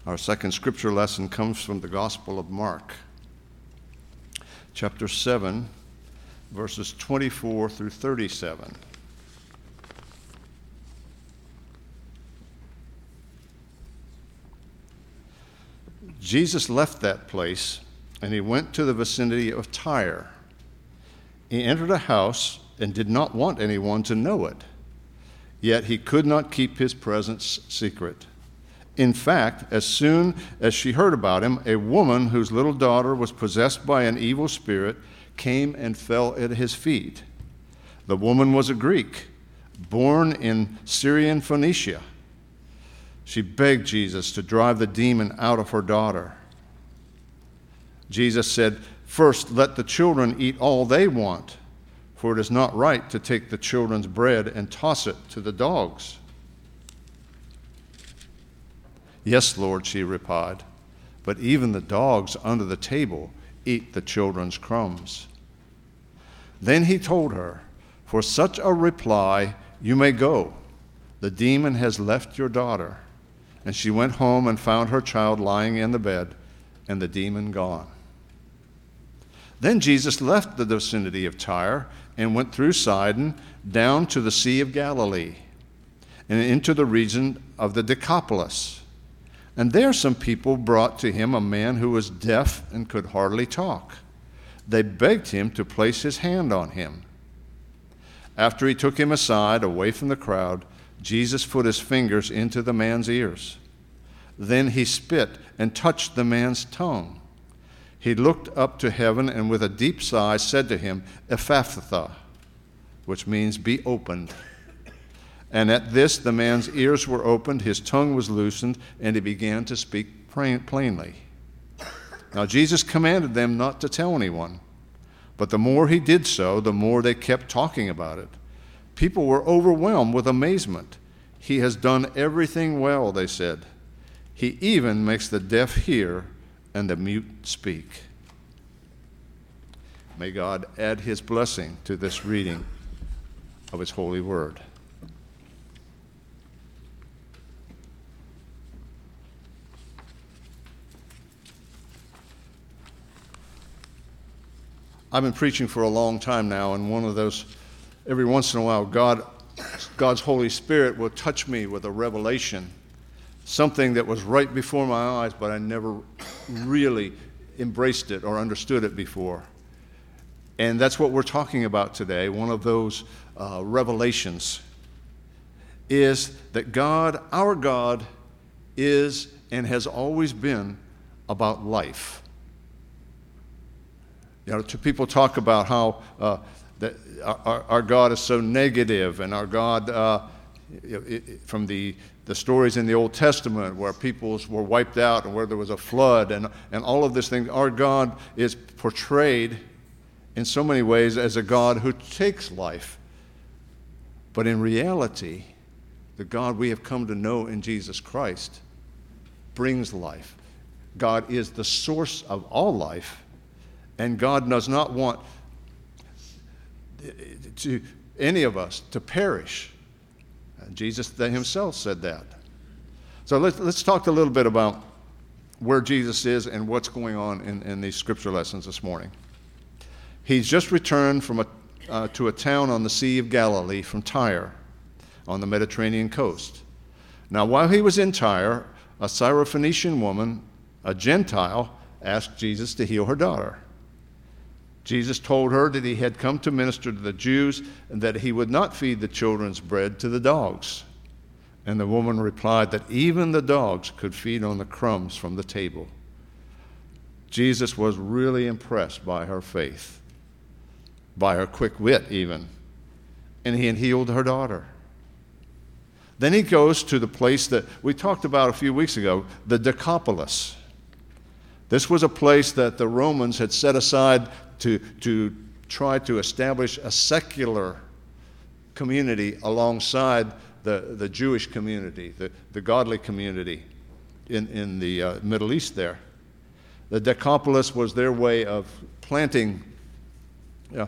Our second scripture lesson comes from the Gospel of Mark, chapter 7, verses 24 through 37. Jesus left that place, and he went to the vicinity of Tyre. He entered a house and did not want anyone to know it, yet he could not keep his presence secret. In fact, as soon as she heard about him, a woman whose little daughter was possessed by an evil spirit came and fell at his feet. The woman was a Greek, born in Syrian Phoenicia. She begged Jesus to drive the demon out of her daughter. Jesus said, "First, let the children eat all they want, for it is not right to take the children's bread and toss it to the dogs." "Yes, Lord," she replied, "but even the dogs under the table eat the children's crumbs." Then he told her, "For such a reply you may go. The demon has left your daughter." And she went home and found her child lying in the bed, and the demon gone. Then Jesus left the vicinity of Tyre and went through Sidon down to the Sea of Galilee and into the region of the Decapolis. And there some people brought to him a man who was deaf and could hardly talk. They begged him to place his hand on him. After he took him aside, away from the crowd, Jesus put his fingers into the man's ears. Then he spit and touched the man's tongue. He looked up to heaven and with a deep sigh said to him, "Ephphatha," which means be opened. And at this the man's ears were opened, his tongue was loosened, and he began to speak plainly. Now Jesus commanded them not to tell anyone, but the more he did so, the more they kept talking about it. People were overwhelmed with amazement. "He has done everything well," they said. "He even makes the deaf hear and the mute speak." May God add his blessing to this reading of his holy word. I've been preaching for a long time now, and one of those, every once in a while, God's Holy Spirit will touch me with a revelation, something that was right before my eyes, but I never really embraced it or understood it before. And that's what we're talking about today. One of those revelations is that God, our God, is and has always been about life. You know, people talk about how that our God is so negative, and our God, from the stories in the Old Testament where peoples were wiped out and where there was a flood and all of this thing, our God is portrayed in so many ways as a God who takes life. But in reality, the God we have come to know in Jesus Christ brings life. God is the source of all life. And God does not want any of us to perish. Jesus himself said that. So let's talk a little bit about where Jesus is and what's going on in these scripture lessons this morning. He's just returned to a town on the Sea of Galilee from Tyre on the Mediterranean coast. Now, while he was in Tyre, a Syrophoenician woman, a Gentile, asked Jesus to heal her daughter. Jesus told her that he had come to minister to the Jews and that he would not feed the children's bread to the dogs. And the woman replied that even the dogs could feed on the crumbs from the table. Jesus was really impressed by her faith, by her quick wit even, and he had healed her daughter. Then he goes to the place that we talked about a few weeks ago, the Decapolis. This was a place that the Romans had set aside to try to establish a secular community alongside the Jewish community, the godly community in the Middle East there. The Decapolis was their way of planting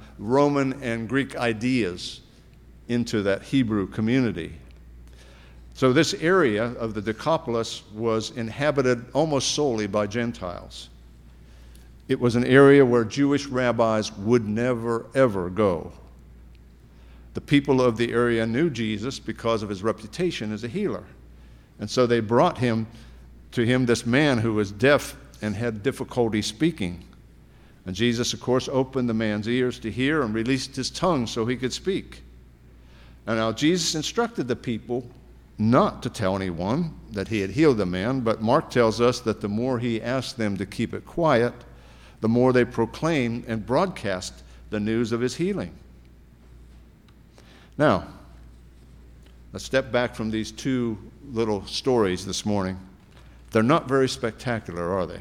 Roman and Greek ideas into that Hebrew community. So this area of the Decapolis was inhabited almost solely by Gentiles. It was an area where Jewish rabbis would never, ever go. The people of the area knew Jesus because of his reputation as a healer. And so they brought to him this man who was deaf and had difficulty speaking. And Jesus, of course, opened the man's ears to hear and released his tongue so he could speak. And now Jesus instructed the people not to tell anyone that he had healed the man, but Mark tells us that the more he asked them to keep it quiet, the more they proclaimed and broadcast the news of his healing. Now, let's step back from these two little stories this morning. They're not very spectacular, are they?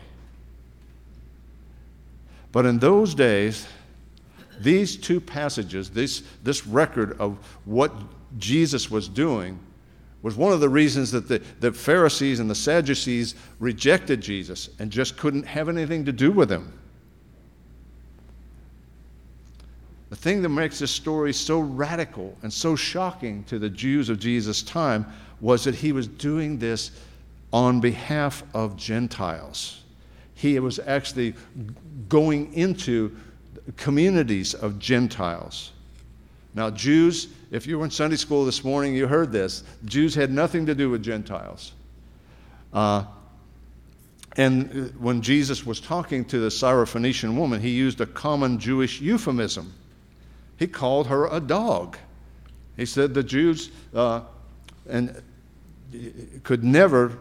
But in those days, these two passages, this record of what Jesus was doing, was one of the reasons that the Pharisees and the Sadducees rejected Jesus and just couldn't have anything to do with him. The thing that makes this story so radical and so shocking to the Jews of Jesus' time was that he was doing this on behalf of Gentiles. He was actually going into communities of Gentiles. Now, Jews, if you were in Sunday school this morning, you heard this. Jews had nothing to do with Gentiles. And when Jesus was talking to the Syrophoenician woman, he used a common Jewish euphemism. He called her a dog. He said the Jews could never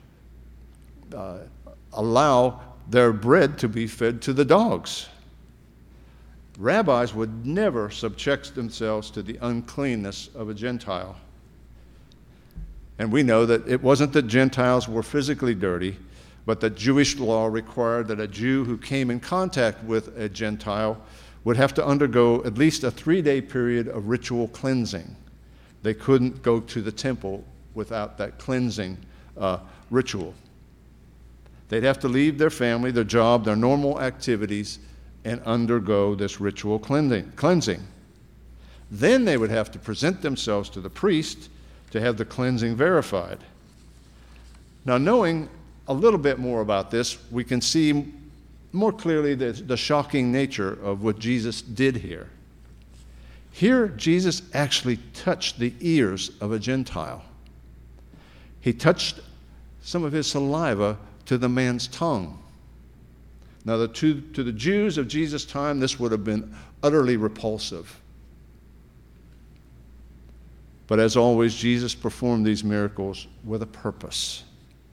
allow their bread to be fed to the dogs. Rabbis would never subject themselves to the uncleanness of a Gentile. And we know that it wasn't that Gentiles were physically dirty, but that Jewish law required that a Jew who came in contact with a Gentile would have to undergo at least a 3-day period of ritual cleansing. They couldn't go to the temple without that cleansing ritual. They'd have to leave their family, their job, their normal activities, and undergo this ritual cleansing. Then they would have to present themselves to the priest to have the cleansing verified. Now, knowing a little bit more about this, we can see more clearly the shocking nature of what Jesus did here. Here, Jesus actually touched the ears of a Gentile. He touched some of his saliva to the man's tongue. Now, to the Jews of Jesus' time, this would have been utterly repulsive. But as always, Jesus performed these miracles with a purpose.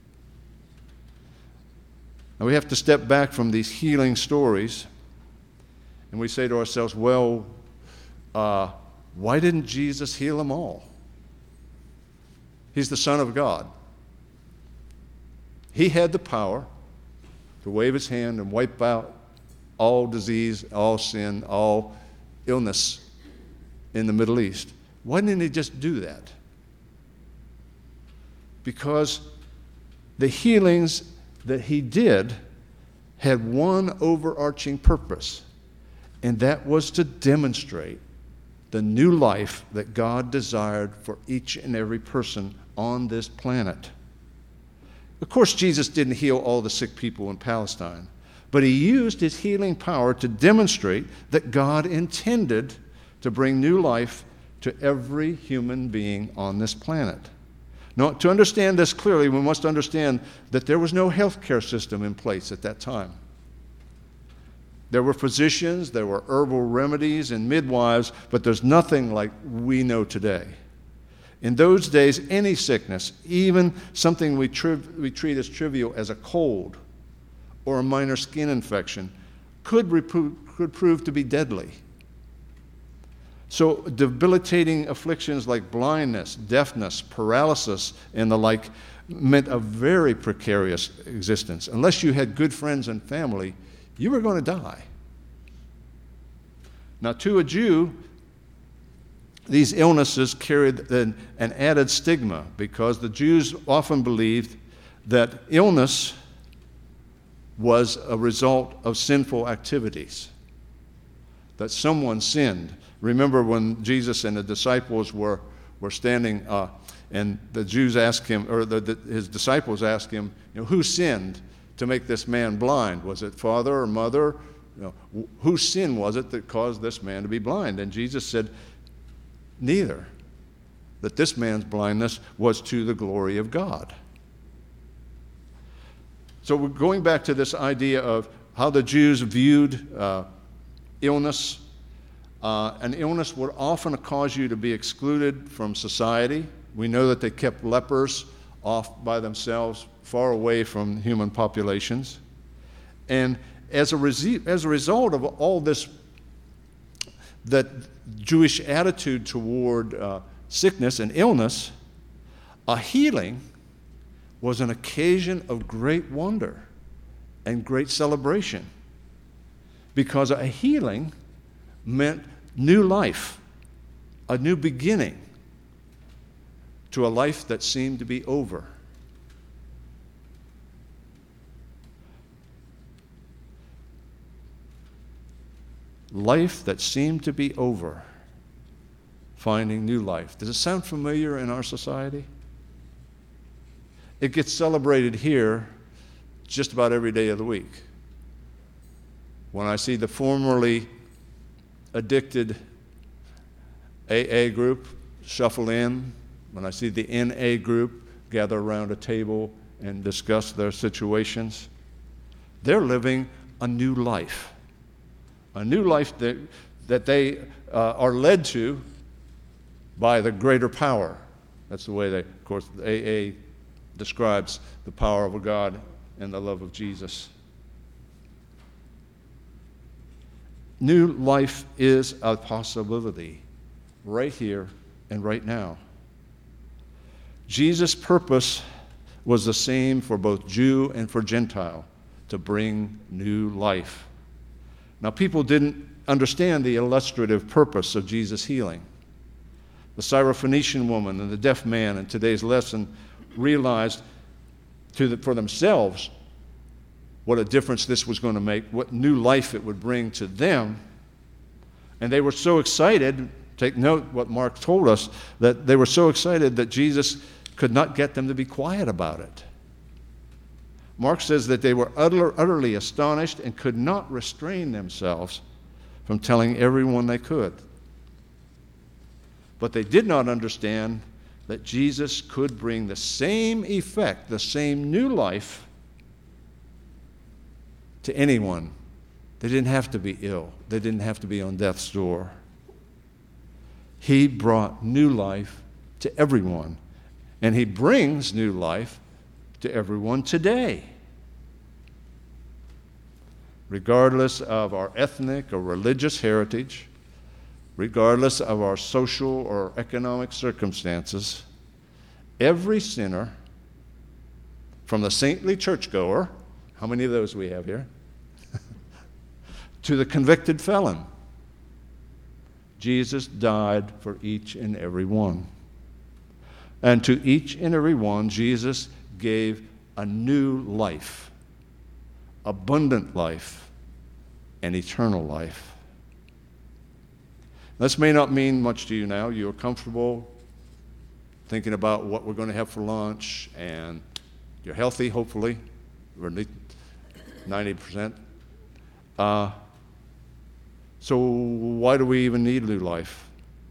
Now, we have to step back from these healing stories, and we say to ourselves, well, why didn't Jesus heal them all? He's the Son of God. He had the power to wave his hand and wipe out all disease, all sin, all illness in the Middle East. Why didn't he just do that? Because the healings that he did had one overarching purpose, and that was to demonstrate the new life that God desired for each and every person on this planet. Of course, Jesus didn't heal all the sick people in Palestine, but he used his healing power to demonstrate that God intended to bring new life to every human being on this planet. Now, to understand this clearly, we must understand that there was no healthcare system in place at that time. There were physicians, there were herbal remedies and midwives, but there's nothing like we know today. In those days, any sickness, even something we treat as trivial as a cold or a minor skin infection, could prove to be deadly. So debilitating afflictions like blindness, deafness, paralysis, and the like meant a very precarious existence. Unless you had good friends and family, you were going to die. Now, to a Jew, these illnesses carried an added stigma because the Jews often believed that illness was a result of sinful activities, that someone sinned. Remember when Jesus and the disciples were standing And the Jews asked him, or his disciples asked him, who sinned to make this man blind? Was it father or mother? Whose sin was it that caused this man to be blind? And Jesus said, neither. That this man's blindness was to the glory of God. So we're going back to this idea of how the Jews viewed illness. An illness would often cause you to be excluded from society. We know that they kept lepers off by themselves, far away from human populations. And as a result of all this, that Jewish attitude toward sickness and illness, a healing was an occasion of great wonder and great celebration, because a healing meant new life, a new beginning to a life that seemed to be over. Life that seemed to be over, finding new life. Does it sound familiar in our society? It gets celebrated here just about every day of the week. When I see the formerly addicted AA group shuffle in, when I see the NA group gather around a table and discuss their situations, they're living a new life. A new life that they are led to by the greater power. That's the way they, of course, AA describes the power of a God and the love of Jesus. New life is a possibility right here and right now. Jesus' purpose was the same for both Jew and for Gentile, to bring new life. Now, people didn't understand the illustrative purpose of Jesus' healing. The Syrophoenician woman and the deaf man in today's lesson realized for themselves what a difference this was going to make, what new life it would bring to them. And they were so excited, take note what Mark told us, that they were so excited that Jesus could not get them to be quiet about it. Mark says that they were utterly astonished and could not restrain themselves from telling everyone they could. But they did not understand that Jesus could bring the same effect, the same new life to anyone. They didn't have to be ill. They didn't have to be on death's door. He brought new life to everyone. And he brings new life to everyone today. Regardless of our ethnic or religious heritage, regardless of our social or economic circumstances, every sinner, from the saintly churchgoer, how many of those we have here, to the convicted felon, Jesus died for each and every one. And to each and every one, Jesus gave a new life, abundant life, and eternal life. This may not mean much to you now. You're comfortable thinking about what we're going to have for lunch, and you're healthy, hopefully. We're 90%. So why do we even need new life?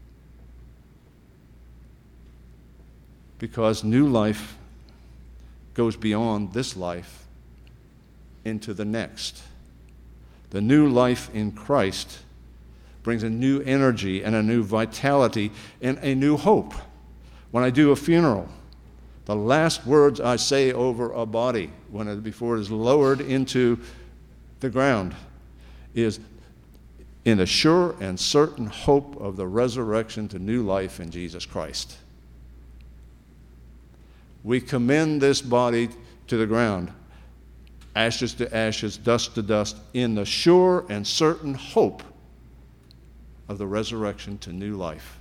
Because new life goes beyond this life into the next. The new life in Christ brings a new energy and a new vitality and a new hope. When I do a funeral, the last words I say over a body before it is lowered into the ground is, in the sure and certain hope of the resurrection to new life in Jesus Christ. We commend this body to the ground, ashes to ashes, dust to dust, in the sure and certain hope of the resurrection to new life.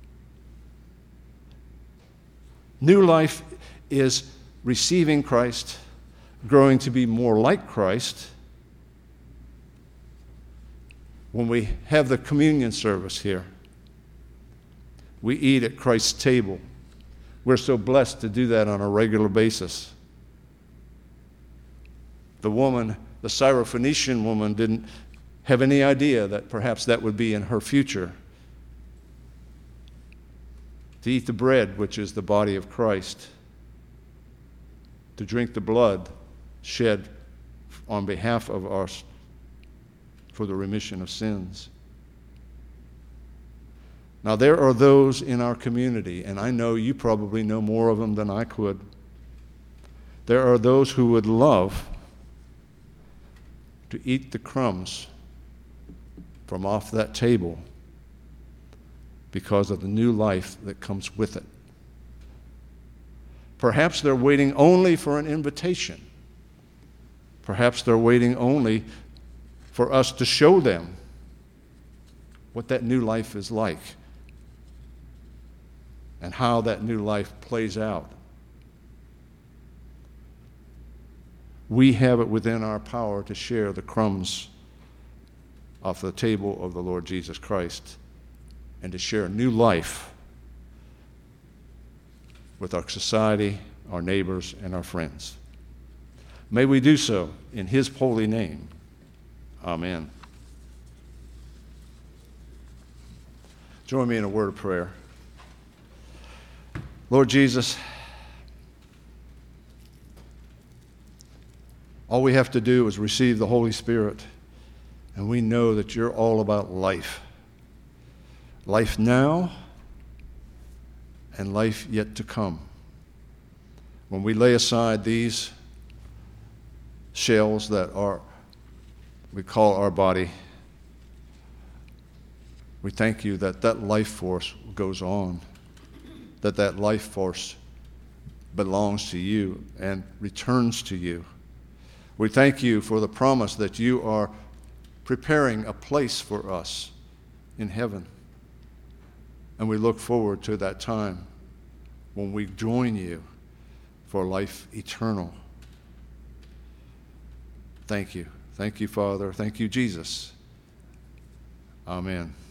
New life is receiving Christ, growing to be more like Christ. When we have the communion service here, we eat at Christ's table. We're so blessed to do that on a regular basis. The Syrophoenician woman, didn't have any idea that perhaps that would be in her future. To eat the bread, which is the body of Christ. To drink the blood shed on behalf of us for the remission of sins. Now, there are those in our community, and I know you probably know more of them than I could. There are those who would love to eat the crumbs from off that table because of the new life that comes with it. Perhaps they're waiting only for an invitation. Perhaps they're waiting only for us to show them what that new life is like and how that new life plays out. We have it within our power to share the crumbs off the table of the Lord Jesus Christ and to share a new life with our society, our neighbors, and our friends. May we do so in His holy name. Amen. Join me in a word of prayer. Lord Jesus, all we have to do is receive the Holy Spirit, and we know that you're all about life. Life now and life yet to come. When we lay aside these shells that we call our body, we thank you that that life force goes on, that life force belongs to you and returns to you. We thank you for the promise that you are preparing a place for us in heaven. And we look forward to that time when we join you for life eternal. Thank you. Thank you, Father. Thank you, Jesus. Amen.